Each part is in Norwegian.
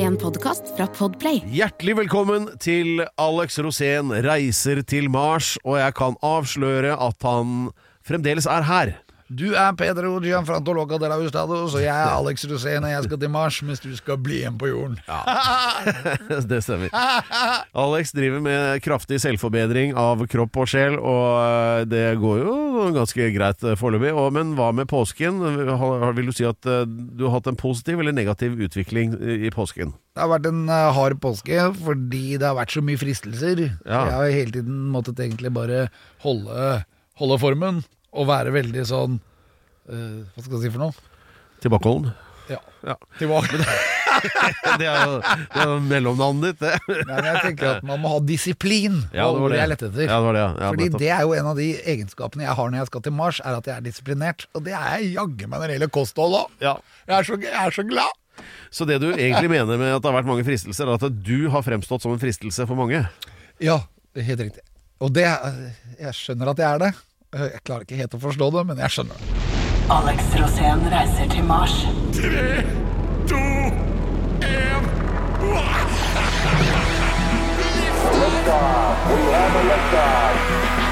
En podcast fra Podplay. Hjertelig velkommen til Alex Rosén reiser til Mars, og jeg kan avsløre at han fremdeles er her. Du er Pedro Gianfranto Loca de la Ustados, og jeg er Alex Rosén, og jeg skal til Mars, mens du skal bli igjen på jorden. Ja, det stemmer. Alex driver med kraftig selvforbedring av kropp og sjel, og det går jo ganske greit foreløpig. Men hva med påsken? Vil du si at du har hatt en positiv eller negativ utvikling i påsken? Det har vært en hard påske, fordi det har vært så mye fristelser. Ja. Jeg har hele tiden måttet egentlig bare holde formen, og være veldig sånn, hva skal jeg si for noe? Tilbakeholden? Ja. Tilbake. Det er jo mellomnavnet ditt, det. Nei, men jeg tenker at man må ha disiplin, Ja, det var det. jeg lette etter. Ja, det var det, ja. Fordi nettopp. det er jo en av de egenskapene jeg har når jeg skal til Mars, er at jeg er disiplinert. Og det er jeg jagge meg når det gjelder kosthold også. Ja. Jeg er så glad. Så det du egentlig mener med at det har vært mange fristelser, er at du har fremstått som en fristelse for mange? Ja, helt riktig. Og det, jeg skjønner at jeg er det. Jeg klarer ikke helt å forstå det, men jeg skjønner det. Alex Rosén reiser til Mars. 3, 2, 1. Liftoff. We have a liftoff.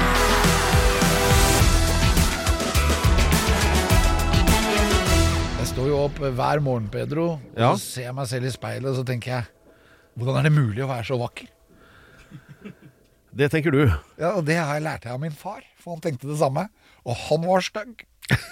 Jeg står jo opp hver morgen, Pedro, og Ja. så ser jeg meg selv i speilet, og så tenker jeg, hvordan er det mulig å være så vakker? Det tenker du. Ja, og det har jeg lært av min far, for han tenkte det samme, og han var stygg.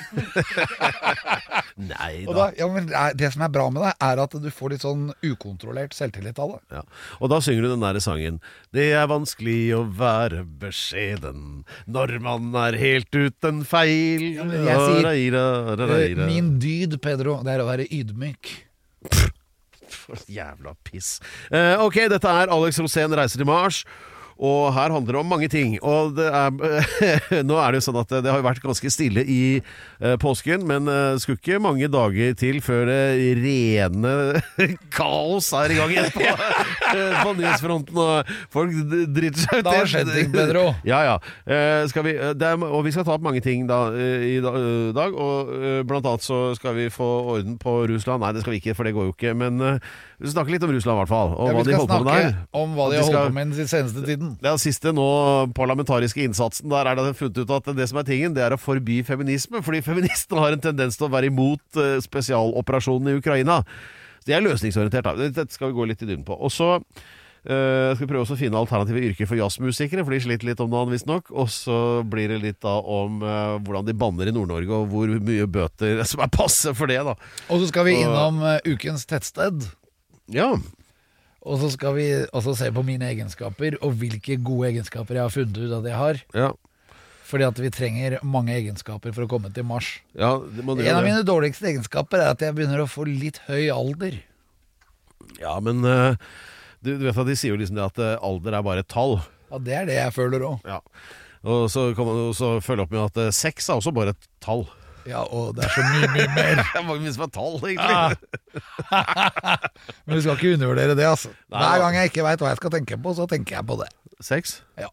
Nei Og da, ja, men det som er bra med det, er at du får litt sånn ukontrollert selvtillit av det. Ja. Og da synger du den der sangen. Det er vanskelig å være beskjeden når man er helt uten feil. Ja, men jeg sier, Raira. Min dyd, Pedro, det er å være ydmyk. For jævla piss. Ok, dette er Alex Rosén reiser til Mars. Og her handler det om mange ting. Og det er, nå er det jo sånn at det har vært ganske stille i påsken, men skulle ikke mange dager til før det rene kaos er i gang igjen på nyhetsfronten, og folk driter seg ut. Det har skjedd ting, Pedro. Ja. Og vi skal ta opp mange ting da, i dag, og blant annet så skal vi få orden på Russland. Nei, det skal vi ikke, for det går jo ikke, men vi skal snakke litt om Russland i hvert fall, og Ja, hva vi de skal holder på med der. snakke om hva de har holdt på med den seneste tiden. Den siste nå parlamentariske innsatsen, der er det funnet ut at det som er tingen, det er å forby feminisme, fordi feministene har en tendens til å være imot spesialoperasjonen i Ukraina. Så de er løsningsorientert. Dette skal vi gå litt i dybden på. Og så skal vi prøve også å finne alternative yrker for jazzmusikere, for de sliter litt om dagen visst nok. Og så blir det litt da om hvordan de banner i Nord-Norge, og hvor mye bøter som er passe for det da. Og så skal vi innom ukens tettsted. Ja. Og så skal vi også se på mine egenskaper, og hvilke gode egenskaper jeg har funnet ut at jeg har. Ja. Fordi at vi trenger mange egenskaper for å komme til Mars. Ja, det må En av mine dårligste egenskaper er at jeg begynner å få litt høy alder. Ja, men du vet at de sier jo liksom det at alder er bare et tall. Ja, det er det jeg føler også. Ja. Og så kan man jo også følge opp med at 6 er også bare et tall. Ja, og det er så mye mer. Det er mange som er tall, egentlig. Men du skal ikke undervurdere det, altså. Nei, Hver gang jeg ikke vet hva jeg skal tenke på, så tenker jeg på det. 6? Ja.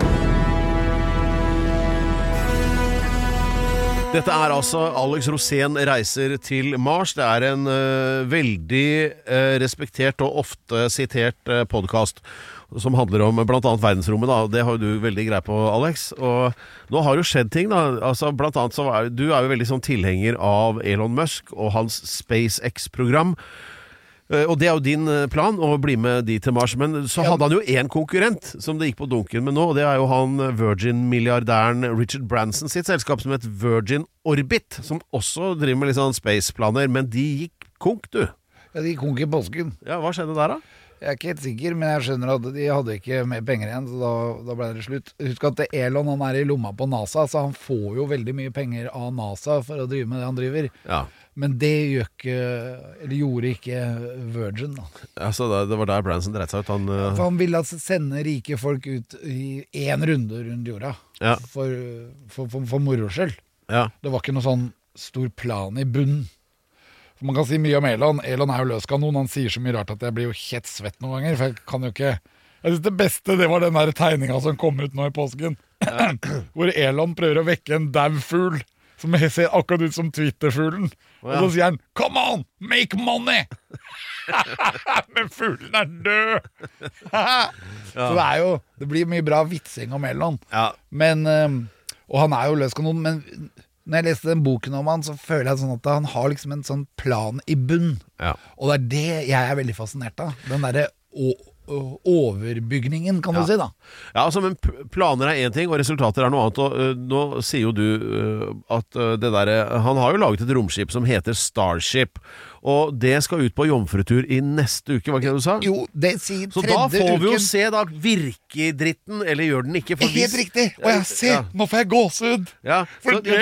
Dette er altså Alex Rosén reiser til Mars. Det er en veldig respektert og ofte sitert podcast som handler om blant annet verdensrommet da. Det har jo du veldig greie på, Alex. Og nå har jo skjedd ting da. Altså, blant annet så du er jo veldig sånn tilhenger av Elon Musk og hans SpaceX-program. Og det er jo din plan å bli med de til Mars. Men så hadde han jo en konkurrent som det gikk på dunken med nå, og det er jo han Virgin-milliardæren Richard Branson sitt selskap som heter Virgin Orbit, som også driver med litt sånn spaceplaner, men de gikk konk, du. Ja, de konk i påsken. Ja, hva skjedde der da? Jeg er ikke helt sikker, men jeg skjønner at de hadde ikke mer penger igjen, så da ble det slutt. Husk at Elon, han er i lomma på NASA, så han får jo veldig mye penger av NASA for å drive med det han driver. Ja. Men det gjorde ikke Virgin da. Altså, det var der Branson dreit seg ut. For han ville sende rike folk ut i en runde rundt jorda. Ja. For moro selv. Ja. Det var ikke noe sånn stor plan i bunnen. For man kan si mye om Elon. Elon er jo løskanon. Han sier så mye rart at jeg blir jo helt svett noen ganger. For jeg kan jo ikke... Jeg synes det beste, det var den der tegninga som kom ut nå i påsken. Hvor Elon prøver å vekke en dau fugl som ser akkurat ut som Twitter-fuglen. Og så sier han, come on, make money! Men fuglen død! Så det blir mye bra vitsing om Elon. Ja. Men, og han jo løs kanon, men når jeg leste den boken om han, så føler jeg sånn at han har liksom en sånn plan i bunn. Ja. Og det jeg veldig fascinert av. Den derre overbygningen, kan du si da. Ja, altså, men planer en ting, og resultater noe annet. Og nå sier jo du at det der, han har jo laget et romskip som heter Starship, og det skal ut på jomfrutur i neste uke, var ikke det du sa? Jo, det sier så tredje uken. Så da får vi jo se da, virker dritten, eller gjør den ikke? Helt riktig, og jeg ser, nå får jeg gåsehud. Ja, for det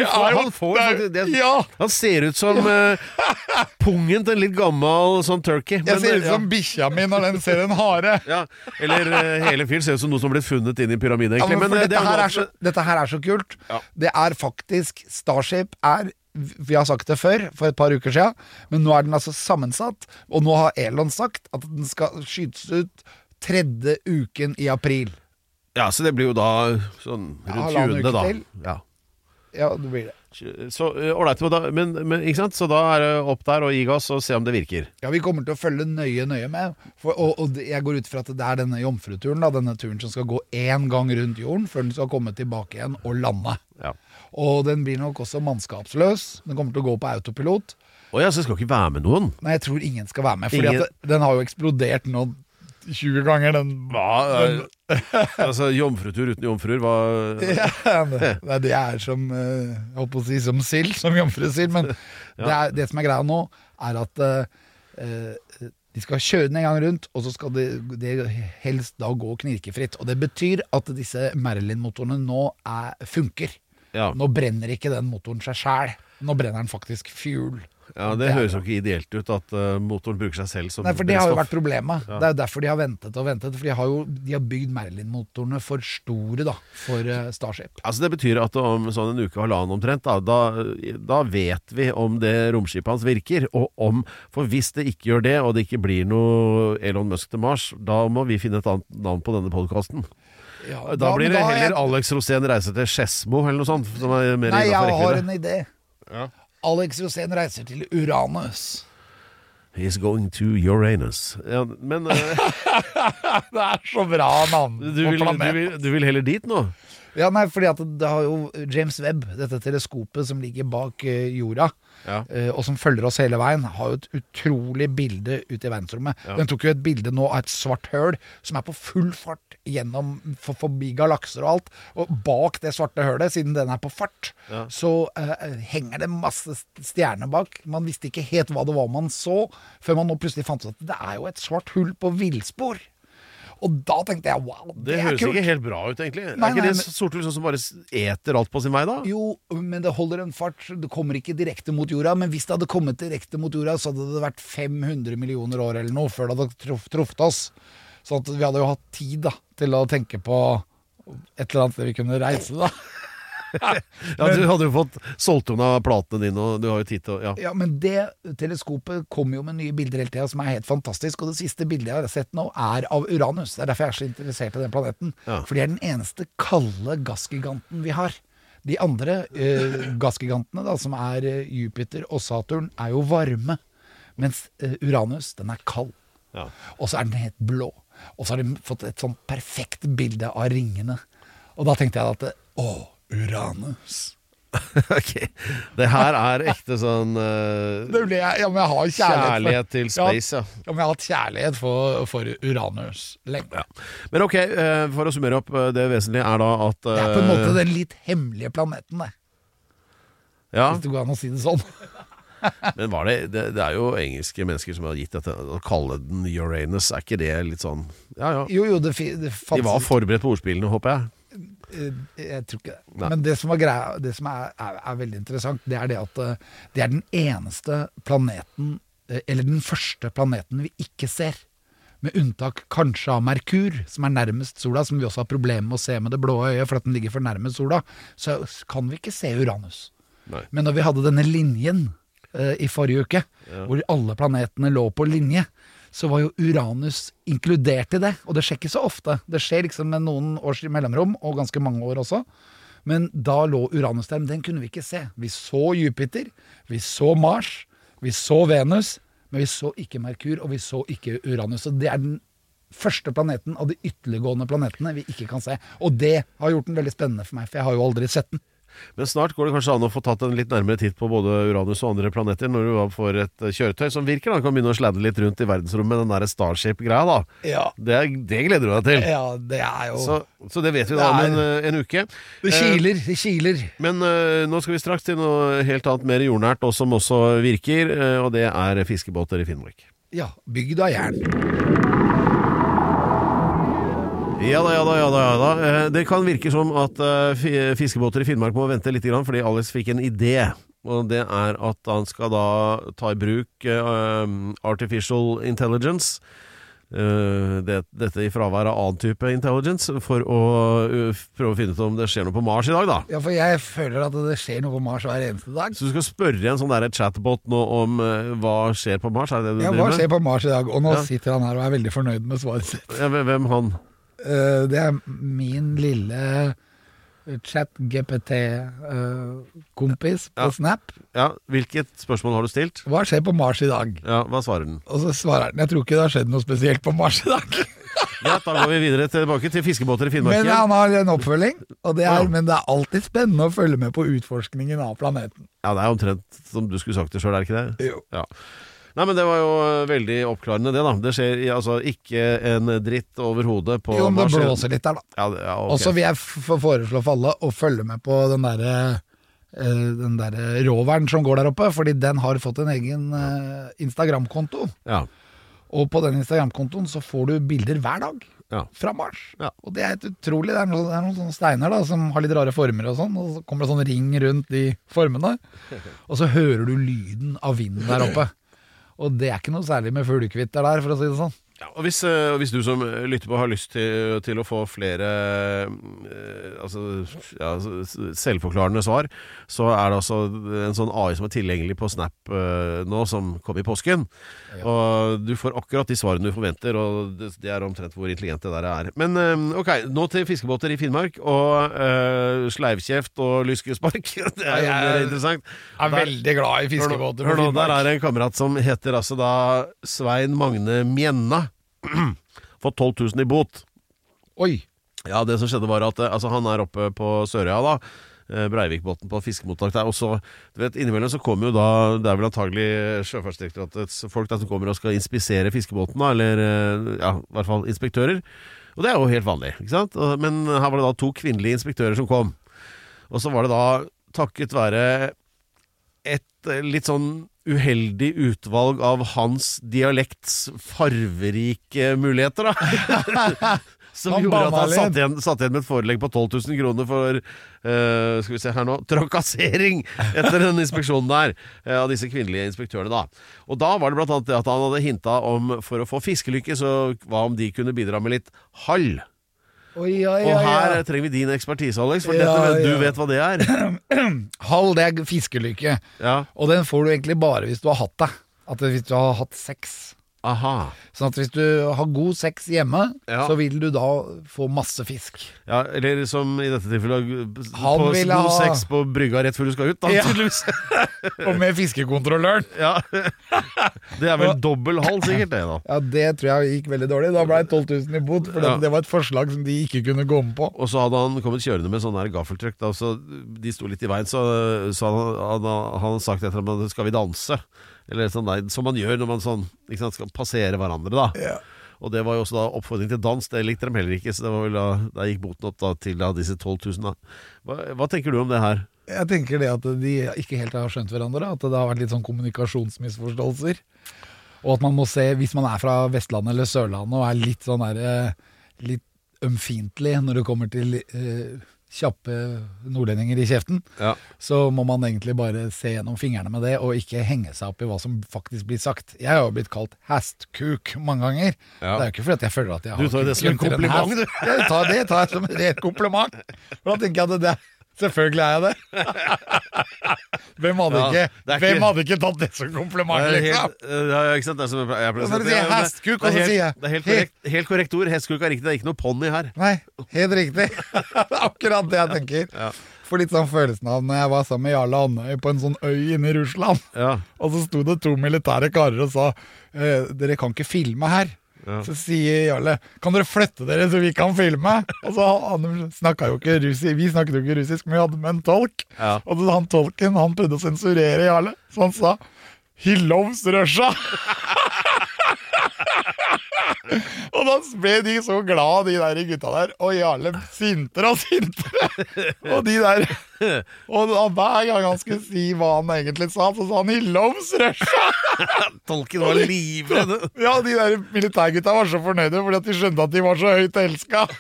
han ser ut som pungen til en litt gammel sånn turkey. Jeg ser ut som bikkja mi når den ser en hare. Ja, eller hele fyren ser ut som noe som ble funnet inn i pyramiden. Ja, men dette her så kult. Ja. Det faktisk, Starship vi har sagt det før, for et par uker siden, men nå den altså sammensatt, og nå har Elon sagt at den skal skytes ut tredje uken i april. Ja, så det blir jo da sånn rundt 20. da. Ja, det blir det. Så ålreit, men ikke sant? Så da det opp der og gi gass og se om det virker. Ja, vi kommer til å følge nøye med, og jeg går ut fra at det denne jomfruturen, da, denne turen som skal gå 1 gang rundt jorden, før den skal komme tilbake igjen og lande. Ja. Og den blir nok også mannskapsløs. Den kommer til å gå på autopilot. Ja, så skal ikke være med noen? Nei, jeg tror ingen skal være med, fordi den har jo eksplodert nå 20 ganger. Altså, jomfrutur uten jomfruer det som jeg holdt på å si som sild, som jomfrusild. Men det som greia nå, at de skal kjøre den 1 gang rundt, og så skal det helst da gå knirkefritt. Og det betyr at disse Merlin-motorene nå funker. Ja. Nå brenner ikke den motoren seg selv. Nå brenner den faktisk fuel. Ja, det høres jo ikke ideelt ut at motoren bruker seg selv som Nei, for det har jo vært problemet. Det jo derfor de har ventet og ventet. For de har bygd Merlin-motorene for store da, for Starship. Altså det betyr at om sånn en uke og halvannen omtrent, da vet vi om det romskipet hans virker. For hvis det ikke gjør det, og det ikke blir noe Elon Musk til Mars, da må vi finne et annet navn på denne podcasten. Ja, da blir det heller Alex Rosén reiser til Skedsmo eller noe sånt. Nei, jeg har en idé. Ja. Alex Rosén reiser til Uranus. He's going to Uranus. Ja, men det så bra navn på planeten. Du vil heller dit nå? Ja, nei, fordi at det har jo James Webb, dette teleskopet som ligger bak jorda, og som følger oss hele veien, har jo et utrolig bilde ute i verdensrommet. Ja. Den tok jo et bilde nå av et svart høl som på full fart gjennom forbi galakser og alt, og bak det svarte hølet, siden den på fart, så henger det masse stjerner bak. Man visste ikke helt hva det var man så, før man nå plutselig fant ut at det jo et svart hull på villspor. Og da tenkte jeg, wow, det høres kult. Ikke helt bra ut, egentlig. Nei, ikke det sorte hull som bare eter alt på sin vei, da? Jo, men det holder en fart. Det kommer ikke direkte mot jorda, men hvis det hadde kommet direkte mot jorda, så hadde det vært 500 millioner år eller noe før det hadde truffet oss. Så at vi hadde jo hatt tid da, til å tenke på et eller annet vi kunne reise da. Ja, du hadde jo fått solgt unna platene dine, og du har jo tid til å... Ja, men det teleskopet kommer jo med nye bilder hele tiden som helt fantastisk, og det siste bildet jeg har sett nå av Uranus. Det derfor jeg så interessert i den planeten. For det den eneste kalde gassgiganten vi har. De andre gassgigantene da, som Jupiter og Saturn, jo varme, mens Uranus, den kald. Ja. Og så den helt blå. Og så har de fått et sånn perfekt bilde av ringene. Og da tenkte jeg at Uranus. Ok, det her ekte sånn men jeg har kjærlighet til space. Ja, men jeg har hatt kjærlighet for Uranus lenge. Ja. Men ok, for å summere opp, det vesentlige da at det på en måte den litt hemmelige planeten, det. Ja. Hvis det går an å si det sånn. Men var det jo engelske mennesker som har gitt dette å kalle den Uranus. Ikke det litt sånn ja. Jo, det de var forberedt på ordspillene, håper jeg. Jeg tror ikke det. Nei. Men det som var greia, det som veldig interessant, det det at det den eneste planeten, eller den første planeten vi ikke ser. Med unntak kanskje av Merkur, som nærmest sola, som vi også har problemer med å se med det blå øyet, for at den ligger for nærmest sola, så kan vi ikke se Uranus. Nei. Men når vi hadde denne linjen i forrige uke, hvor alle planetene lå på linje, så var jo Uranus inkludert i det, og det skjer ikke så ofte. Det skjer liksom med noen års mellomrom, og ganske mange år også. Men da lå Uranus der, men den kunne vi ikke se. Vi så Jupiter, vi så Mars, vi så Venus, men vi så ikke Merkur, og vi så ikke Uranus. Så det den første planeten av de ytterliggående planetene vi ikke kan se. Og det har gjort den veldig spennende for meg, for jeg har jo aldri sett den. Men snart går det kanskje an å få tatt en litt nærmere titt på både Uranus og andre planeter når du får et kjøretøy som virker. Da kan begynne å sladde litt rundt i verdensrommet, den der Starship-greia da. Ja. Det gleder du deg til. Ja, det er jo... Så det vet vi da om en uke. Det kiler. Men nå skal vi straks til noe helt annet, mer jordnært, og som også virker, og det er fiskebåter i Finnmark. Ja, bygd av jern. Ja da. Det kan virke som at fiskebåter i Finnmark må vente litt grann, fordi Alex fikk en idé. Og det er at han skal da ta i bruk artificial intelligence, dette i fravær av annen type intelligence, for å prøve å finne ut om det skjer noe på Mars i dag da. Ja, for jeg føler at det skjer noe på Mars hver eneste dag. Så du skal spørre en sånn der chatbot nå om hva skjer på Mars? Er det det du Ja, driver hva med? skjer på Mars i dag? Og nå sitter han her og er veldig fornøyd med svaret sitt. Ja, hvem han? Det er min lille chat-GPT-kompis på Snap. Ja, hvilket spørsmål har du stilt? Hva skjer på Mars i dag? Ja, hva svarer den? Og så svarer den, jeg tror ikke det har skjedd noe spesielt på Mars i dag. Ja, da går vi videre tilbake til fiskebåter i Finnmark. Men han har en oppfølging, og men det er alltid spennende å følge med på utforskningen av planeten. Ja, det er omtrent som du skulle sagt det selv, er det ikke det? Jo. Ja. Nei, men det var jo veldig oppklarende det da. Det skjer altså ikke en dritt over hodet på Jo, men det Mars. blåser litt der da. Ja, ok. Og så vil jeg foreslå for alle å følge med på den der roveren som går der oppe, fordi den har fått en egen Instagram-konto. Ja. Og på den Instagram-kontoen så får du bilder hver dag fra Mars. Ja. Og det er helt utrolig. Det er noen sånne steiner da, som har litt rare former og sånn, og så kommer det sånn ring rundt de formene. Og så hører du lyden av vinden der oppe. Og det er ikke noe særlig med fuglekvitter der, for å si det sånn. Ja, og hvis du som lytter på har lyst til å få flere selvforklarende svar, så er det altså en sånn AI som er tilgjengelig på Snap nå, som kom i påsken. Ja. Og du får akkurat de svarene du forventer, og det er omtrent hvor intelligent det der er. Men ok, nå til fiskebåter i Finnmark, og sleivkjeft og lyskespark. Det er interessant. Jeg er veldig glad i fiskebåter på Hør nå, Finnmark. der er en kamerat som heter altså da Svein Magne Mjenna. Fått 12 000 i bot. Oi. Ja, det som skjedde var at han er oppe på Sørøya da, Breivikbåten på fiskemottak der, og så, du vet, innimellom så kommer jo da, det er vel antagelig Sjøfartsdirektoratets folk da, som kommer og skal inspisere fiskebåten da, eller ja, i hvert fall inspektører, og det er jo helt vanlig, ikke sant? Men her var det da 2 kvinnelige inspektører som kom, og så var det da takket være et litt sånn uheldig utvalg av hans dialekts farverike muligheter da. Som Han gjorde at han banna satt igjen med et forelegg på 12 000 kroner for skal vi se her nå, trakassering etter den inspeksjonen der av disse kvinnelige inspektørene da. Og da var det blant annet det at han hadde hintet om, for å få fiskelykke, så hva om de kunne bidra med litt hall. Oi. Og her trenger vi din ekspertise, Alex, for du vet hva det er. Hall, det er fiskelykke. Ja. Og den får du egentlig bare hvis du har hatt det. Hvis du har hatt sex. Aha. Sånn at hvis du har god sex hjemme, Ja. så vil du da få masse fisk. Ja, eller som i dette tilfellet Han på ville god ha- sex på brygga rett før du skal ut da, Ja. tydeligvis. Og med fiskekontrolløren. Ja. Det er vel dobbel hall sikkert det da. Ja, det tror jeg gikk veldig dårlig. Da ble det 12 000 i bot, for Ja. det var et forslag som de ikke kunne gå med på. Og så hadde han kommet kjørende med sånn her gaffeltrykk da, så de sto litt i veien, så hadde han sagt etter ham, skal vi danse? Eller sånn der, som man gjør når man sånn, ikke sant, skal passere hverandre da. Ja. Og det var jo også da oppfordring til dans, det likte de heller ikke, så det var vel da gikk boten opp da, til da, disse 12 000 da. Hva tenker du om det her? Jeg tenker det at de ikke helt har skjønt hverandre, at det har vært litt sånn kommunikasjonsmisforståelser. Og at man må se, hvis man er fra Vestlandet eller Sørlandet og er litt sånn der, litt ømfintlig når det kommer til kjappe nordlendinger i kjeften, Ja. så må man egentlig bare se gjennom fingrene med det, og ikke henge seg opp i hva som faktisk blir sagt. Jeg har jo blitt kalt hastkuk mange ganger. Ja. Det er jo ikke fordi at jeg føler at jeg har Du tar det som en kuken til kompliment, hest. du. Jeg tar det som et rett kompliment. For da tenker jeg at det selvfølgelig er jeg det. Hvem hadde, Ja, ikke, det er hvem ikke- hadde ikke tatt det som kompliment, Det er liksom? ja, ikke sant, det er som jeg pleier å si. Når du sier hestkuk, og så sier jeg- Det er helt korrekt ord, hestkuk er riktig, det er ikke noe ponni her. Nei, helt riktig. Det er akkurat det jeg tenker. Ja. får litt sånn følelsen av når jeg var sammen med Jarle Andøy på en sånn øy inne i Russland. Ja. Og så sto det 2 militære karer og sa dere kan ikke filme her. Ja. Så sier Jarle, kan dere flytte dere så vi kan filme? Og så snakket jo ikke russisk, vi snakket jo ikke russisk, men vi hadde med en tolk. Ja. Og så han tolken, han prøvde å sensurere Jarle, så han sa, he loves Russia. Og da ble de så glad, de der gutta der, og Jarle sintere og sintere. Og de der, og da, hver gang han skulle si hva han egentlig sa, så sa han, he loves Russia. Tolken var livredd. Ja, de der militærgutta var så fornøyde, fordi at de skjønte at de var så høyt elsket.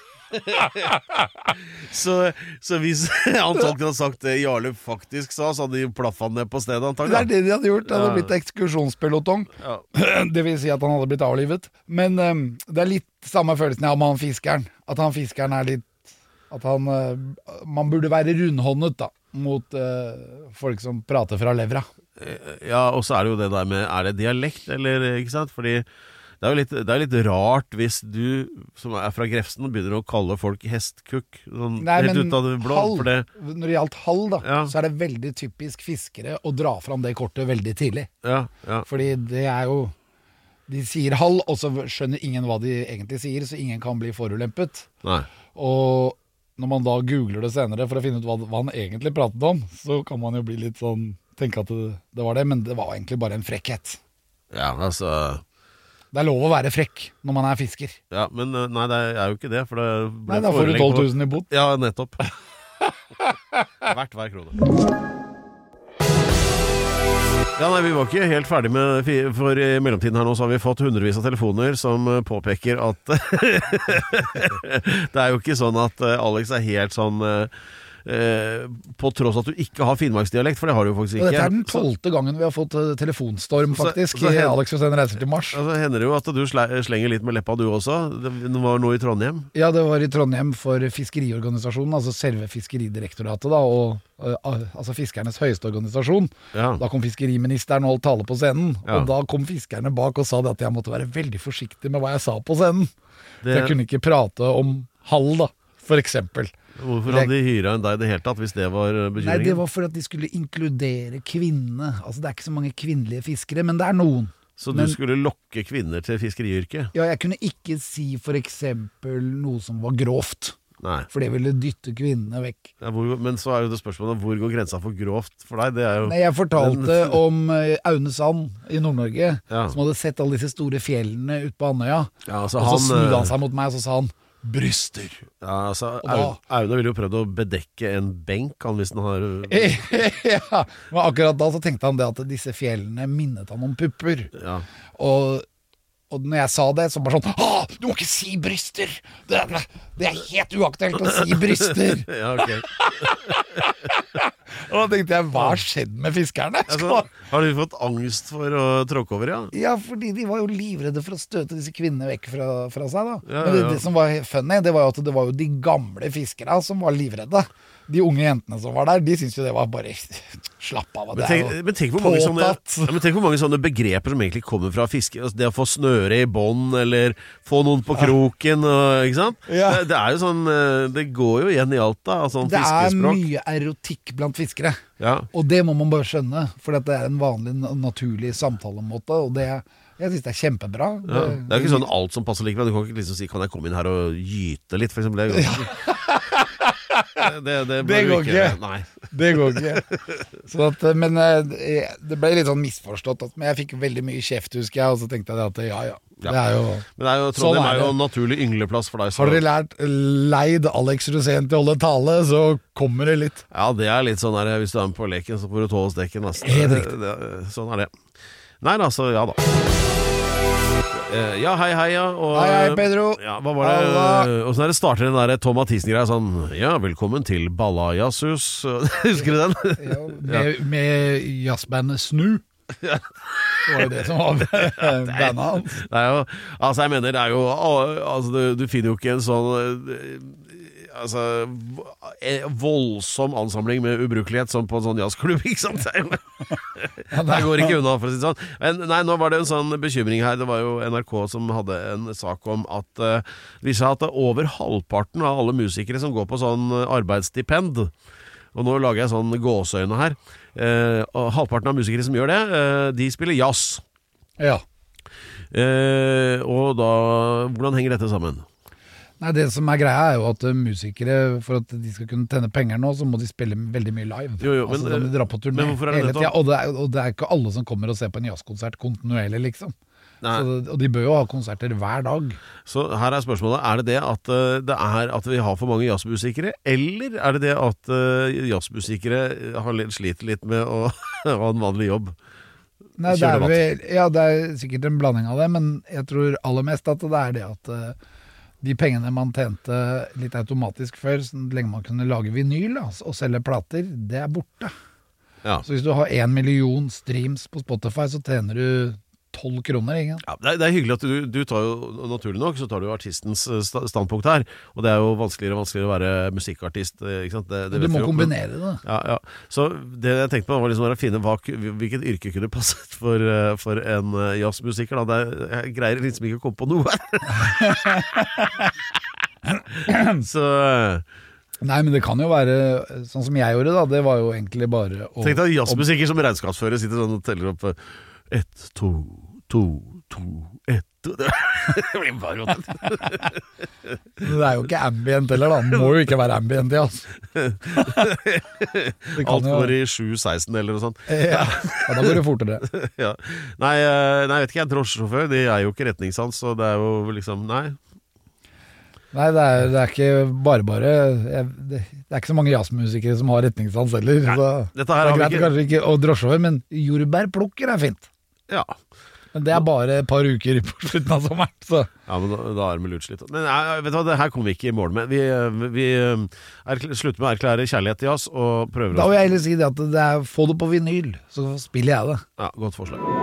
så hvis han tolken hadde sagt det Jarle faktisk sa, så hadde de plaffet han ned på stedet antagelig. Det er det de hadde gjort, det hadde blitt ekskursjonspelotong. Ja. Det vil si at han hadde blitt avlivet. Men det er litt samme følelsen jeg har med han fiskeren. At han fiskeren er litt at han, man burde være rundhåndet da mot folk som prater fra levra. Ja, og så er det jo det der med, er det dialekt eller, ikke sant? Fordi det er jo litt rart hvis du, som er fra Grefsen, begynner å kalle folk hestkukk. Sånn, nei, helt men ut av det blå, Hall, for det. Når det gjaldt Hall da, ja. Så er det veldig typisk fiskere å dra fram det kortet veldig tidlig. Ja, ja. Fordi det er jo, de sier Hall, og så skjønner ingen hva de egentlig sier, så ingen kan bli forulempet. Nei. Og når man da googler det senere for å finne ut hva han egentlig pratet om, så kan man jo bli litt sånn, tenke at det var det, men det var egentlig bare en frekkhet. Ja, altså... Det er lov å være frekk når man er fisker. Ja, men nei, det er jo ikke det, for det nei, da får du 12 000 i bot. Ja, nettopp. Hvert hver krone. Ja, nei, vi var ikke helt ferdig med, for i mellomtiden her nå så har vi fått hundrevis av telefoner som påpeker at det er jo ikke sånn at Alex er helt sånn... på tross at du ikke har finnmarksdialekt, for det har du jo faktisk ikke. Og dette er den 12. gangen vi har fått telefonstorm faktisk så i Alex Rosén reiser til Mars. Altså hender det jo at du slenger litt med leppa du også. Det var noe i Trondheim. Ja, det var i Trondheim for fiskeriorganisasjonen, altså selve fiskeridirektoratet da, og altså fiskernes høyeste organisasjon. Ja. Da kom fiskeriministeren og holdt tale på scenen, og da kom fiskerne bak og sa det at jeg måtte være veldig forsiktig med hva jeg sa på scenen. Jeg kunne ikke prate om Hall da, for eksempel. Hvorfor hadde de hyret enn deg i det hele tatt, hvis det var bekymringen? Nei, det var for at de skulle inkludere kvinnene. Altså, det er ikke så mange kvinnelige fiskere, men det er noen. Så du skulle lokke kvinner til fiskeriyrket? Ja, jeg kunne ikke si for eksempel noe som var grovt. Nei. For det ville dytte kvinnene vekk. Ja, men så er jo det spørsmålet, hvor går grensa for grovt for deg? Det er jo... Nei, jeg fortalte om Aune Sand i Nord-Norge, som hadde sett alle disse store fjellene ut på Andøya. Ja, altså og så snudde han seg mot meg, og så sa han, bryster. Ja, altså, Aune ville jo prøvd å bedekke en benk, han hvis den har... Ja, men akkurat da så tenkte han det at disse fjellene minnet han om pupper. Ja. Og når jeg sa det, så bare sånn, du må ikke si bryster! Det er helt uaktuelt å si bryster! Ja, ok. Og da tenkte jeg, hva har skjedd med fiskerne? Altså, har de fått angst for å tråkke over, ja? Ja, fordi de var jo livredde for å støte disse kvinnene vekk fra seg da. Ja, men det som var funny, det var jo at det var jo de gamle fiskere som var livredde. De unge jentene som var der, de syntes jo det var bare slapp av. Men tenk hvor mange sånne begreper som egentlig kommer fra fiske. Altså det å få snøre i bånd, eller få noen på kroken, ikke sant? Ja. Det er jo sånn, det går jo igjen i alt da, sånn fiskespråk. Det er mye erotikk blant fiskere. Ja. Og det må man bare skjønne, for det er en vanlig, naturlig samtalemåte, og det jeg synes det er kjempebra. Ja. Det er ikke sånn alt som passer like bra. Du kan ikke liksom si, kan jeg komme inn her og gyte litt, for eksempel? Det går ikke. Nei. Det går ikke. Men det ble litt sånn misforstått. Men jeg fikk veldig mye kjeft, husker jeg, og så tenkte jeg at ja. Det er jo, men Trondheim er jo en naturlig yngleplass for deg. Så. Har dere leid Alex Rosén til å holde tale, så kommer det litt. Ja, det er litt sånn der, hvis du er med på leken, så får du tåle stekken. Sånn er det. Nei da, så ja da. Ja, hei, ja. Og, hei, Pedro. Ja, hva var det? Og så starter den der Tom Mathisen-greia sånn, ja, velkommen til Balla-Jazzhus. Husker du den? Ja, med jazzbandet Snu. Ja. Det var jo det som var bandet hans. Det er jo, altså jeg mener, det er jo, altså du finner jo ikke en sånn... Altså, voldsom ansamling med ubrukelighet som på en sånn jazzklubb, ikke sant? Det går ikke unna, for å si sånn. Men nei, nå var det en sånn bekymring her. Det var jo NRK som hadde en sak om at vi sa at over halvparten av alle musikere som går på sånn arbeidsstipend, og nå lager jeg sånn gåseøyne her, og halvparten av musikere som gjør det, de spiller jazz. Ja. Og da, hvordan henger dette sammen? Nei, det som greia jo at musikere, for at de skal kunne tjene penger nå, så må de spille veldig mye live. Jo, altså men, de drar på turné men hvorfor er det hele tiden, og det ikke alle som kommer og ser på en jazzkonsert kontinuerlig, liksom. Og de bør jo ha konserter hver dag. Så her er spørsmålet, er det at vi har for mange jazzmusikere, eller er det at jazzmusikere sliter litt med å ha en vanlig jobb? Nei, det er sikkert en blanding av det, men jeg tror aller mest at det er det at de pengene man tjente litt automatisk før, så lenge man kunne lage vinyl og selge plater, det er borte. Ja. Så hvis du har 1 million streams på Spotify, så tjener du 12 kroner, ikke? Ja, det er hyggelig at du tar jo, naturlig nok, så tar du artistens standpunkt her, og det er jo vanskeligere og vanskeligere å være musikkartist, ikke sant? Det du må kombinere det. Ja. Så det jeg tenkte på var liksom å finne hvilket yrke kunne passet for en jazzmusiker, da. Jeg greier liksom ikke å komme på noe. Så... Nei, men det kan jo være sånn som jeg gjorde da, det var jo egentlig bare å... Tenk deg jazzmusiker som regnskapsfører sitter sånn og teller opp 1, 2, 2, 2, 1 Det blir bare rått. Det er jo ikke ambient heller da. Det må jo ikke være ambient, ja. Alt går i 7-16 eller noe sånt. Ja, da går det fortere. Ja. Nei, jeg vet ikke, jeg er drosjesjåfør. De er jo ikke retningssans, så det er jo liksom, nei, det er ikke bare det er ikke så mange jazzmusikere som har retningssans heller. Så dette her det er greit kanskje ikke å drosjesjåfør, men jordbærplukker er fint. Ja. Men det er bare et par uker på slutten av sommeren, så. Ja, men da er det med utslitt. Men vet du hva, det her kommer vi ikke i mål med. Vi slutter med å erklære kjærlighet til jazz og prøver Da vil jeg heller si det at få det på vinyl, så spiller jeg det. Ja, godt forslag.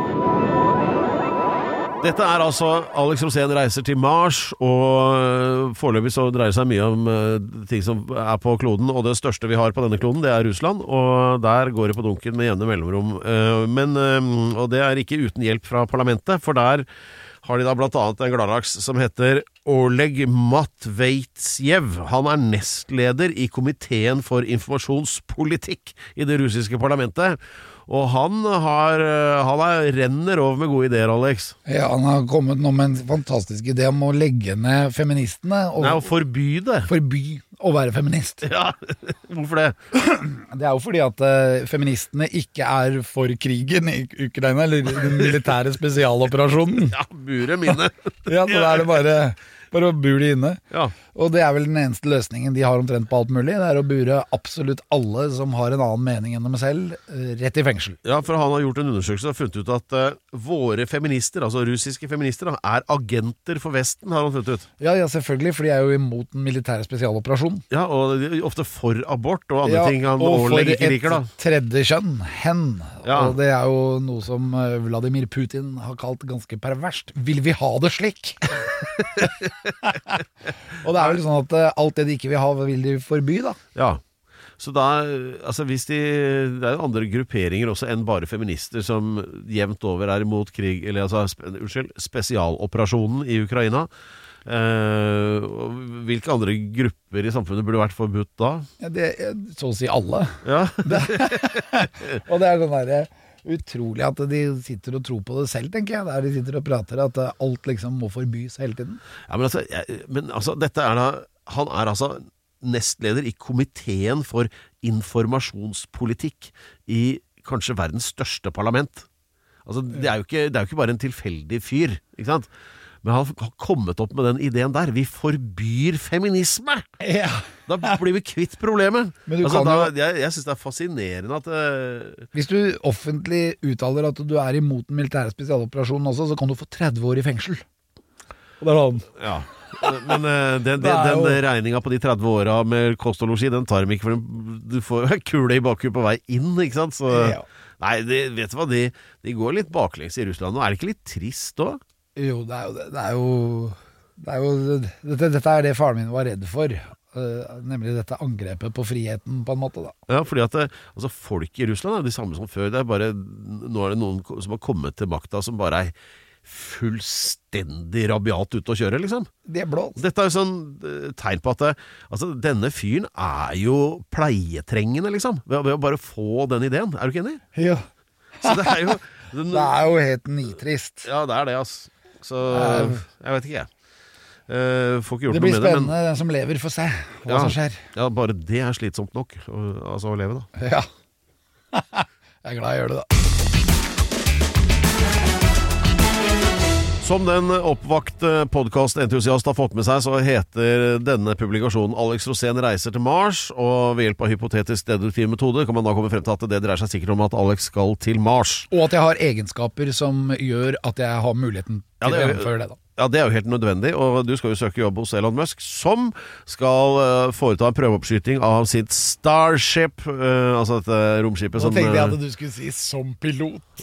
Dette er altså Alex Rosén reiser til Mars, og foreløpig så dreier det seg mye om ting som er på kloden, og det største vi har på denne kloden, det er Russland, og der går det på dunken med jevne mellomrom. Og det er ikke uten hjelp fra parlamentet, for der har de da blant annet en gladlaks som heter Oleg Matveitsjev. Han er nestleder i komiteen for informasjonspolitikk i det russiske parlamentet. Og han renner over med gode ideer, Alex. Ja, han har kommet nå med en fantastisk idé om å legge ned feministene. Nei, å forby det. Forby å være feminist. Ja, hvorfor det? Det er jo fordi at feministene ikke er for krigen i Ukraina, eller den militære spesialoperasjonen. Ja, buret mine. Ja, så da er det bare å bure de inne. Ja. Og det er vel den eneste løsningen de har omtrent på alt mulig. Det er å bure absolutt alle som har en annen mening enn dem selv, rett i fengsel. Ja, for han har gjort en undersøkelse og funnet ut at våre feminister, altså russiske feminister, er agenter for Vesten, har han funnet ut. Ja, selvfølgelig, for de er jo imot den militære spesialoperasjonen. Ja, og de er ofte for abort og andre ting han Oleg ikke liker, da. Og for et tredje kjønn, hen. Ja. Og det er jo noe som Vladimir Putin har kalt ganske perverst. Vil vi ha det slik? Og det er vel sånn at alt det de ikke vil ha, vil de forby, da. Ja, så da, altså det er jo andre grupperinger også enn bare feminister som jevnt over er imot krig, eller spesialoperasjonen i Ukraina. Hvilke andre grupper i samfunnet burde vært forbudt da? Ja, så å si alle. Ja. Og det er sånn der utrolig at de sitter og tror på det selv, tenker jeg. Der de sitter og prater at alt liksom må forbys hele tiden. Ja, men altså dette er da, han er altså nestleder i komiteen for informasjonspolitikk i kanskje verdens største parlament. Altså det er jo ikke bare en tilfeldig fyr, ikke sant? Men han har kommet opp med den ideen der. Vi forbyr feminisme! Ja. Da blir vi kvitt problemet. Altså, jeg synes det er fascinerende at hvis du offentlig uttaler at du er imot den militære spesialoperasjonen også, så kan du få 30 år i fengsel. Og det er han. Ja. Men den regninga på de 30 åra med kost og losji, den tar de ikke, for du får kule i bakhuet på vei inn, ikke sant? Så, ja. Nei, vet du hva, de går litt baklengs i Russland. Nå er det ikke litt trist da? Jo, det er jo dette er det faren min var redd for, nemlig dette angrepet på friheten på en måte da. Ja, fordi at altså, folk i Russland er de samme som før. Det er bare, nå er det noen som har kommet til makta som bare er fullstendig rabiat ute å kjøre, liksom. De blå. Dette jo sånn tegn på at denne fyren jo pleietrengende, liksom. Ved å bare få den ideen. Du ikke enig? Ja. Så det jo Det jo helt nitrist. Ja, det det, altså. Så jeg vet ikke, jeg. Får ikke gjort Det blir noe med spennende, den som lever for seg, hva som skjer. Ja, bare det slitsomt nok, altså å leve, da. Ja. Jeg glad jeg gjør det, da. Som den oppvakt podcast-entusiast har fått med seg, så heter denne publikasjonen Alex Rosén reiser til Mars, og ved hjelp av hypotetisk deduktiv metode kan man da komme frem til at det dreier seg sikkert om at Alex skal til Mars. Og at jeg har egenskaper som gjør at jeg har muligheten til å gjennomføre det, da. Ja, det jo helt nødvendig, og du skal jo søke jobb hos Elon Musk, som skal foreta en prøveoppskyting av sitt Starship, altså dette romskipet som... Nå tenkte jeg at du skulle si som pilot.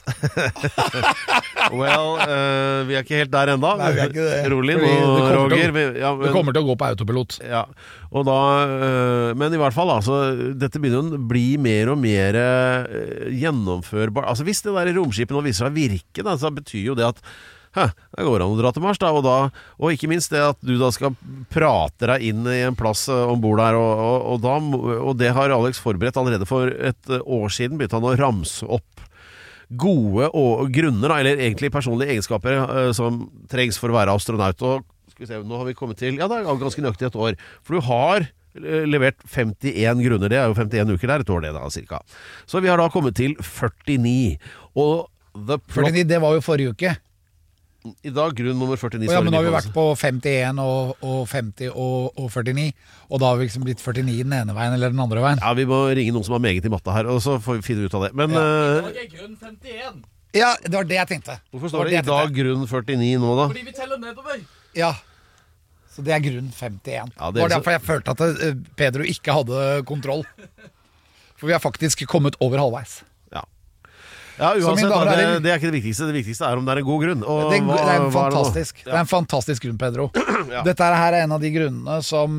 Well, vi ikke helt der enda. Nei, vi ikke det. Rolig, Roger. Det kommer til å gå på autopilot. Ja, og da, men i hvert fall, altså, dette begynner å bli mer og mer gjennomførbar. Altså, hvis det der romskipet nå viser seg å virke, da, så betyr jo det at det går an å dra til Mars da, og ikke minst det at du da skal prate deg inn i en plass ombord der, og det har Alex forberedt allerede for et år siden, begynte han å ramse opp gode grunner, da, eller egentlig personlige egenskaper som trengs for å være astronaut, og skal vi se, nå har vi kommet til, ja det ganske nøyaktig et år, for du har levert 51 grunner, det jo 51 uker der, et år det da, cirka. Så vi har da kommet til 49, og 49, det var jo forrige uke. I dag grunn nummer 49. Ja, men nå har vi vært på 51 og 50 og 49, og da har vi liksom blitt 49 den ene veien eller den andre veien. Ja, vi må ringe noen som har meget i matte her, og så får vi finne ut av det. Men I dag grunn 51. Ja, det var det jeg tenkte. Hvorfor står det i dag grunn 49 nå da? Fordi vi teller nedover. Ja, så det grunn 51. Ja, det var derfor jeg følte at Pedro ikke hadde kontroll. For vi har faktisk kommet over halvveis. Ja, uansett, det ikke det viktigste. Det viktigste om det en god grunn. Og det en fantastisk. Det en fantastisk grunn, Pedro. Ja. Dette her en av de grunnene som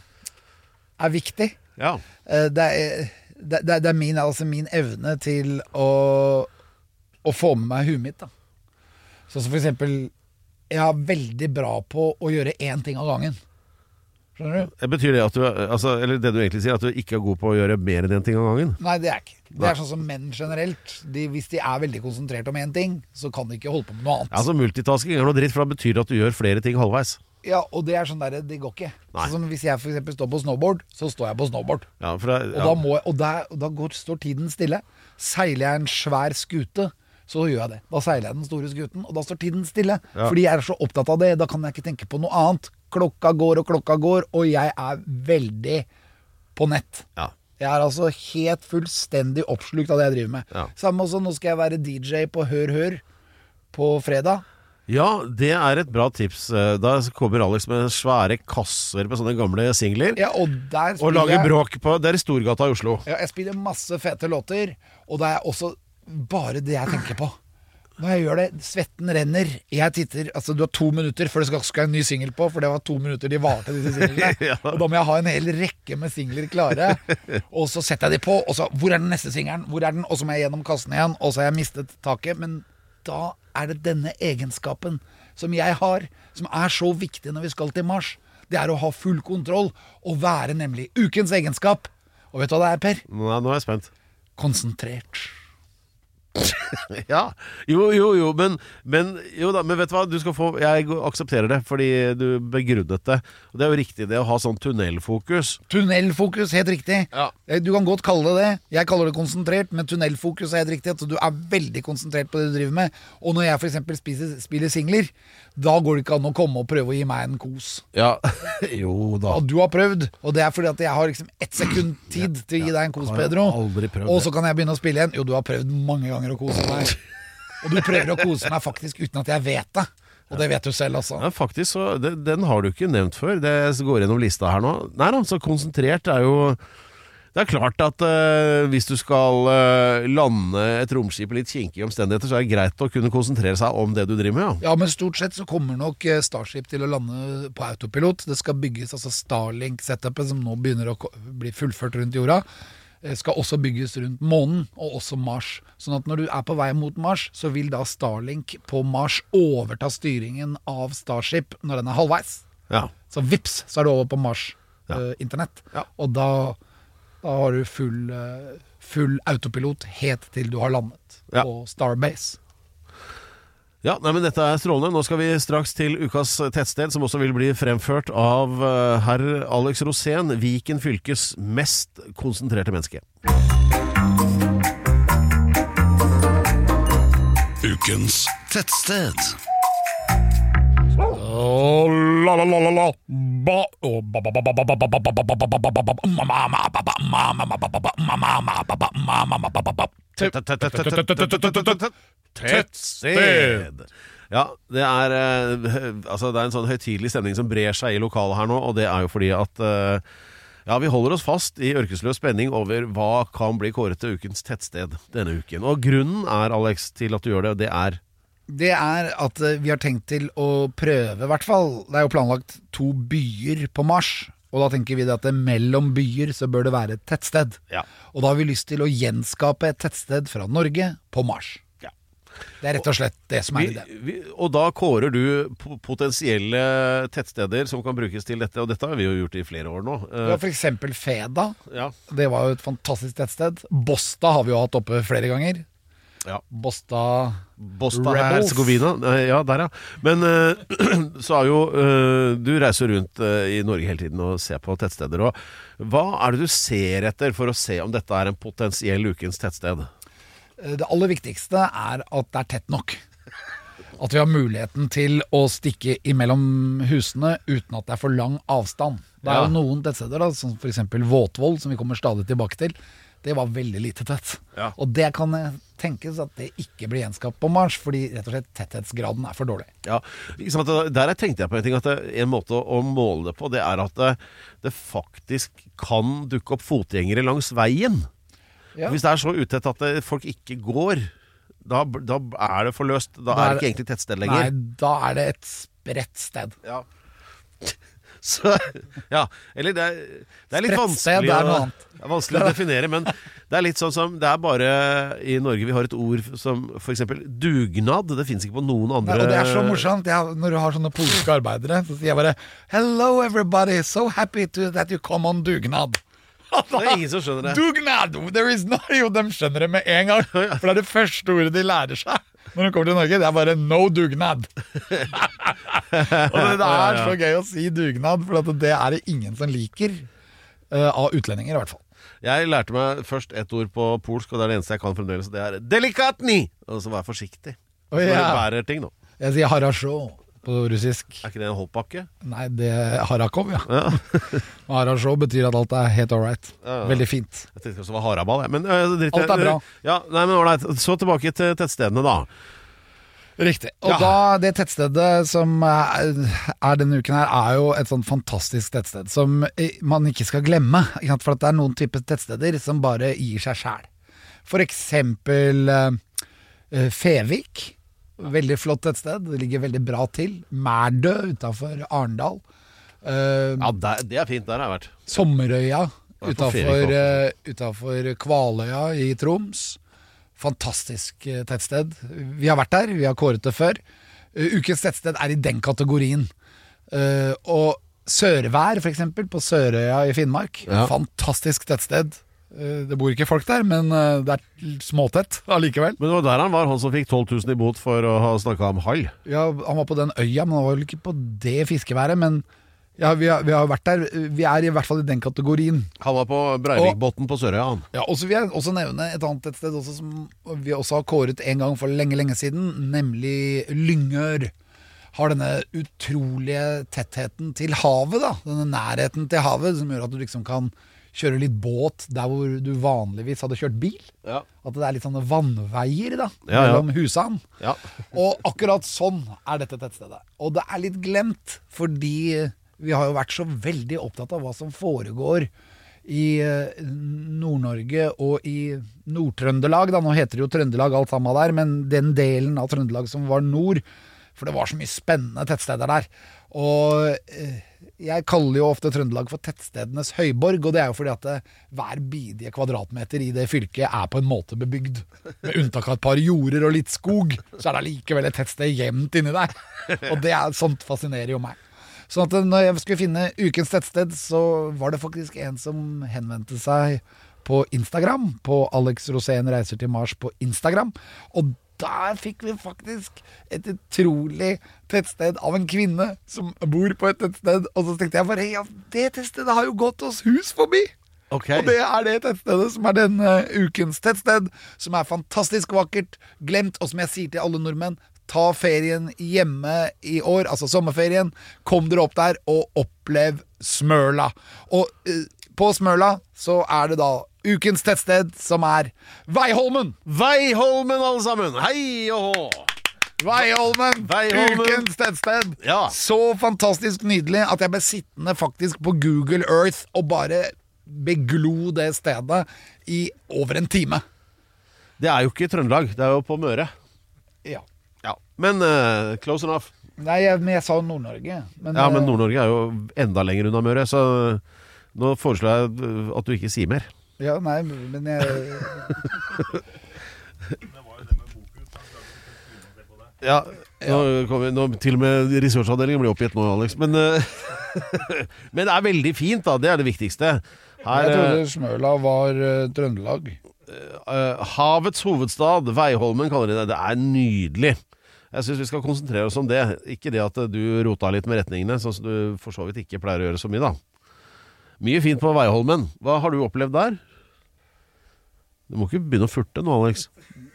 viktig. Ja. Det min evne til å få med meg huet mitt, da. Sånn som for eksempel, jeg er veldig bra på å gjøre én ting av gangen. Skjønner du? Betyr det at du, eller det du egentlig sier, at du ikke god på å gjøre mer enn en ting av gangen? Nei, det ikke. Det sånn som menn generelt. Hvis de veldig konsentrert om en ting, så kan de ikke holde på med noe annet. Ja, altså multitasking noe dritt, for da betyr det at du gjør flere ting halvveis. Ja, og det sånn der, det går ikke. Sånn som hvis jeg for eksempel står på snowboard, så står jeg på snowboard. Ja, og da står tiden stille. Seiler jeg en svær skute, så gjør jeg det. Da seiler jeg den store skuten, og da står tiden stille. Ja. Fordi jeg så opptatt av det, da kan jeg ikke tenke på noe annet. Klokka går, og jeg veldig på nett. Ja. Jeg altså helt fullstendig oppslukt av det jeg driver med. Ja. Samme også, nå skal jeg være DJ på Hør på fredag. Ja, det et bra tips. Da kommer Alex med svære kasser med sånne gamle singler. Ja, og lager bråk på, det i Storgata i Oslo. Ja, jeg spiller masse fete låter, og det også bare det jeg tenker på. Når jeg gjør det, svetten renner. Jeg titter, altså du har 2 minutter før det skal en ny single på, for det var 2 minutter de varte disse singlene. Ja. Og da må jeg ha en hel rekke med singler klare. Og så setter jeg de på, og så, hvor den neste singelen? Hvor den? Og så må jeg gjennom kassen igjen, og så har jeg mistet taket. Men da det denne egenskapen som jeg har, som så viktig når vi skal til Mars. Det å ha full kontroll, og være nemlig ukens egenskap. Og vet du hva det Per? Nå jeg spent. Konsentrert. Ja, jo, men vet du hva, du skal få, jeg aksepterer det, fordi du begrunnet det, og det jo riktig det å ha sånn tunnelfokus. Tunnelfokus, helt riktig. Ja. Du kan godt kalle det, jeg kaller det konsentrert, men tunnelfokus helt riktig, at du veldig konsentrert på det du driver med, og når jeg for eksempel spiller singler, da går det ikke an å komme og prøve å gi meg en kos. Ja, jo da. Og du har prøvd, og det fordi at jeg har liksom 1 sekund tid til å gi deg en kos, Pedro. Aldri prøvd. Og så kan jeg begynne å spille igjen. Jo, du har prøvd mange ganger å kose meg. Og du prøver å kose meg faktisk uten at jeg vet det. Og det vet du selv også. Ja, faktisk, så den har du ikke nevnt før. Det går gjennom lista her nå. Nei da, så konsentrert jo... Det klart at hvis du skal lande et romskip i litt kinkige omstendigheter, så det greit å kunne konsentrere seg om det du driver med. Ja, men stort sett så kommer nok Starship til å lande på autopilot. Det skal bygges, altså Starlink-setupet som nå begynner å bli fullført rundt jorda. skal også bygges rundt månen, og også Mars. Sånn at når du er på vei mot Mars, så vil da Starlink på Mars overta styringen av Starship når den er halvveis. Ja. Så vips, så er du over på Mars internett. Ja. Og da har du full autopilot helt til du har landet på Starbase. Ja, nei, men dette er strålende. Nå skal vi straks til ukas tettsted, som også vil bli fremført av herr Alex Rosén, Viken fylkes mest konsentrerte menneske. Ukens tettsted. Tettsted. Ja, det er altså det er en sånn høytidelig stemning som brer seg i lokalet her nå, og det er jo fordi at vi holder oss fast i ørkesløs spenning over hva kan bli kåret til ukens tettsted denne uken. Og grunnen er, Alex, til at du gjør det er at vi har tenkt til å prøve, i hvert fall, det er jo planlagt 2 byer på Mars, og da tenker vi at mellom byer så bør det være et tettsted. Ja. Og da har vi lyst til å gjenskape et tettsted fra Norge på Mars. Ja. Det er rett og slett det som er ideen. Og da kårer du potensielle tettsteder som kan brukes til dette, og dette har vi jo gjort i flere år nå. Ja, for eksempel Feda. Ja. Det var jo et fantastisk tettsted. Bosta har vi jo hatt oppe flere ganger. Ja. Bosnia Herzegovina. Ja, der ja. Men så er jo du reiser rundt i Norge hele tiden og ser på tettsteder. Og hva er det du ser etter for å se om dette er en potensiell ukens tettsted? Det aller viktigste er at det er tett nok. At vi har muligheten til å stikke imellom husene uten at det er for lang avstand. Det er jo noen tettsteder, da, som for eksempel Våtvoll, som vi kommer stadig tilbake til. Det var veldig lite tett. Ja. Og det kan tenkes at det ikke blir gjenskapt på Mars, fordi rett og slett tetthetsgraden er for dårlig. Ja, der tenkte jeg på en ting, at en måte å måle det på, det er at det faktisk kan dukke opp fotgjengere langs veien. Ja. Hvis det er så uttett at folk ikke går, da er det for løst. Da er det ikke egentlig tettsted lenger. Nei, da er det et spredt sted. Ja. Så, eller det er litt vanskelig vanskelig å definere, men det er litt sånn som det er bare i Norge vi har et ord som for eksempel dugnad. Det finnes ikke på noen andre. Nei, og det er så morsomt når du har sånne polske arbeidere, så sier jeg bare hello everybody, so happy that you come on dugnad. Det er ingen som skjønner det. Dugnad, there is no. Jo, de skjønner det med en gang, for det er det første ordet de lærer seg når de kommer til Norge. Det er bare no dugnad. Og det er så gøy å si dugnad, for det er det ingen som liker av utlendinger i hvert fall. Jeg lærte meg først et ord på polsk, og det er det eneste jeg kan fremdeles, og det er delikatni. Og så vær forsiktig. Så det bærer ting nå. Jeg sier harasjå på russisk. Er ikke det en holdpakke? Nei, det er harakov, ja. Harasjå betyr at alt er helt alright. Veldig fint. Jeg tenkte det var haraball, men alt er bra. Ja, nei, men alright. Så tilbake til tettstedene da. Riktig. Og det tettstedet som er denne uken her, er jo et sånt fantastisk tettsted som man ikke skal glemme. For at det er noen typer tettsteder som bare gir seg selv. For eksempel Fevik. Veldig flott tettsted. Det ligger veldig bra til. Mærdø utenfor Arendal. Det er fint. Der har jeg vært. Sommerøya utenfor Kvaløya i Troms. Fantastisk tettsted. Vi har vært der, vi har kåret det før. Ukens tettsted er i den kategorien. Og Sørvær, for eksempel, på Sørøya i Finnmark. Fantastisk tettsted. Det bor ikke folk der, men det er småtett allikevel. Men det var der han som fikk 12 000 i bot for å ha snakket om hai. Ja, han var på den øya, men han var vel ikke på det fiskeværet, men ja, vi har vært der. Vi er i hvert fall i den kategorien. Han var på Breivikbotn på Sørøya, han. Ja, og så vil jeg også nevne et annet tettsted også, som vi også har kåret en gang for lenge siden, nemlig Lyngør. Har denne utrolige tettheten til havet, da. Denne nærheten til havet, som gjør at du liksom kan kjøre litt båt der hvor du vanligvis hadde kjørt bil. Ja. At det er litt sånne vannveier da, mellom husene. Ja. Og akkurat sånn er dette tettstedet. Og det er litt glemt, fordi vi har jo vært så veldig opptatt av hva som foregår i Nord-Norge og i Nord-Trøndelag. Nå heter det jo Trøndelag alt sammen der, men den delen av Trøndelag som var nord For det var så mye spennende tettsteder der. Og jeg kaller jo ofte Trøndelag for tettstedenes høyborg, og det er jo fordi at hver bidige kvadratmeter i det fylket er på en måte bebygd. Med unntak av et par jorder og litt skog, så er det likevel et tettsted gjemt inni der. Og det er sånt fascinerer jo meg. Sånn at når jeg skulle finne ukens tettsted, så var det faktisk en som henvendte seg på Instagram, på Alex Rosén reiser til Mars på Instagram, og der fikk vi faktisk et utrolig tettsted av en kvinne som bor på et tettsted, og så tenkte jeg bare, ja, det tettstedet har jo gått oss hus forbi. Okay. Og det er det tettstedet som er denne ukens tettsted, som er fantastisk vakkert, glemt, og som jeg sier til alle nordmenn, ta ferien hjemme i år, altså sommerferien, kom dere opp der og opplev Smøla. Og på Smøla så er det da ukens tettsted som er Veiholmen. Veiholmen alle sammen, hei og hå. Veiholmen, ukens tettsted. Ja. Så fantastisk nydelig at jeg ble sittende faktisk på Google Earth og bare beglo det stedet i over en time. Det er jo ikke Trøndelag, det er jo på Møre. Ja. Ja, men close enough. Nei, men jeg sa Nord-Norge. Men Nord-Norge er jo enda lenger unna Møre, så nå foreslår jeg at du ikke sier mer. Ja, nei, men jeg... Ja, nå til og med researchavdelingen blir oppgitt nå, Alex. Men, men det er veldig fint da, det er det viktigste. Her, jeg trodde Smøla var Trøndelag. Havets hovedstad, Veiholmen kaller de det. Det er nydelig. Jeg synes vi skal konsentrere oss om det. Ikke det at du rota litt med retningene, sånn som du for så vidt ikke pleier å gjøre så mye da. Mye fint på Veiholmen. Hva har du opplevd der? Du må ikke begynne å furte nå, Alex.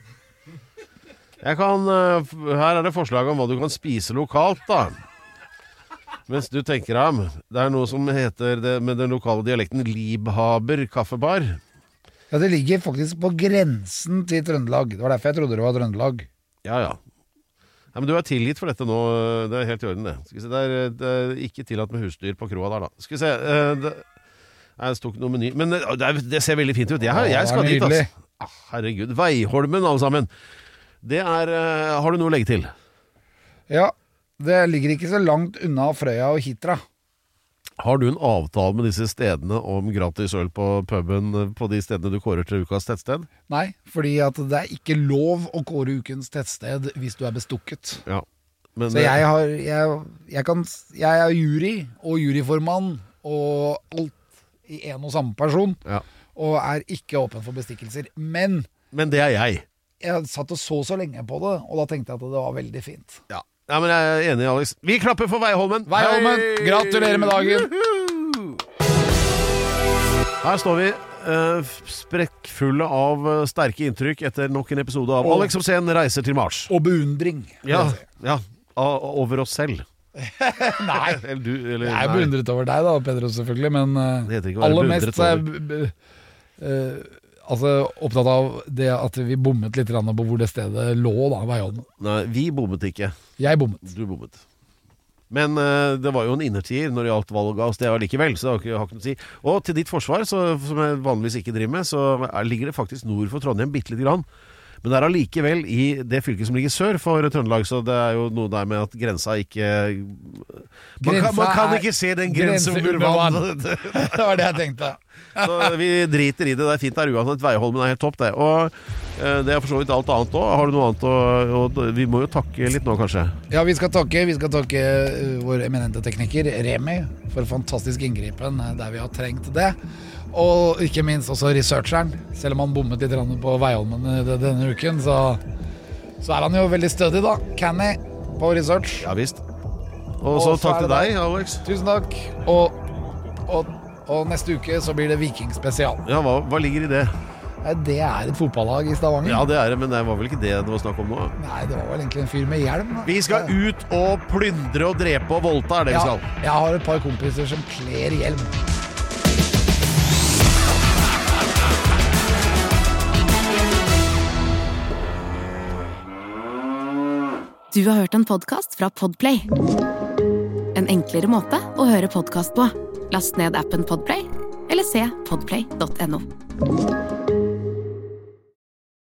Her er det forslag om hva du kan spise lokalt da. Mens du tenker ham. Det er noe som heter det, med den lokale dialekten, Liebhaber kaffebar. Ja, det ligger faktisk på grensen til Trøndelag. Det var derfor jeg trodde det var Trøndelag. Ja. Ja, men du er tilgitt for dette nå. Det er helt i orden det. Skal vi se, det er ikke tillatt med husdyr på kroa der da. Skal vi se, det stod noe meny. Men det ser veldig fint ut. Jeg skal dit, altså. Herregud, Veiholmen alle sammen. Det er, har du noe å legge til? Ja, det ligger ikke så langt unna Frøya og Hitra. Har du en avtale med disse stedene om gratis øl på puben på de stedene du kårer til ukas tettsted? Nei, fordi at det er ikke lov å kåre ukens tettsted hvis du er bestukket. Ja, men så jeg er jury og juryformann og alt i en og samme person, ja. Og er ikke åpen for bestikkelser. Men det er jeg. Jeg satt og så lenge på det, og da tenkte jeg at det var veldig fint. Ja. Ja, men jeg er enig, Alex. Vi klapper for Veiholmen. Veiholmen, gratulerer med dagen. Her står vi sprekkfulle av sterke inntrykk etter nok en episode av Alex Rosén reiser til Mars. Og beundring. Ja, over oss selv. Nei, jeg er beundret over deg da, Pedro, selvfølgelig. Men aller mest så er opptatt av det at vi bommet litt på hvor det stedet lå da, Veiholmen. Nei, vi bommet ikke. Jeg bommet. Du bommet. Men det var jo en innertier når det gjaldt valg av sted likevel, så det har ikke noe å si. Og til ditt forsvar, som jeg vanligvis ikke driver med, så ligger det faktisk nord for Trondheim bitte litt grann. Men det er allikevel i det fylket som ligger sør for Trøndelag, så det er jo noe der med at grensa ikke... Man kan ikke se den grensen under vann. Det var det jeg tenkte. Så vi driter i det, det er fint der uansett. Veiholmen er helt topp det. Og det er for så vidt alt annet også. Har du noe annet vi må jo takke litt nå kanskje. Ja, vi skal takke vår eminente tekniker Remi for fantastisk inngripen der vi har trengt det. Og ikke minst også researcheren. Selv om han bommet litt på Veiholmen denne uken, så er han jo veldig stødig da. Canny på research. Ja visst. Og så takk til deg, Alex. Tusen takk. Og neste uke så blir det Viking spesial. Ja, hva ligger i det? Det er et fotballag i Stavanger. Ja, det er det, men det var vel ikke det var snakk om nå? Nei, det var vel egentlig en fyr med hjelm da. Vi skal ut og plyndre og drepe og voldta, er det vi skal. Jeg har et par kompiser som kler hjelm. Du har hørt en podcast fra Podplay. En enklere måte å høre podcast på. Last ned appen Podplay, eller se podplay.no.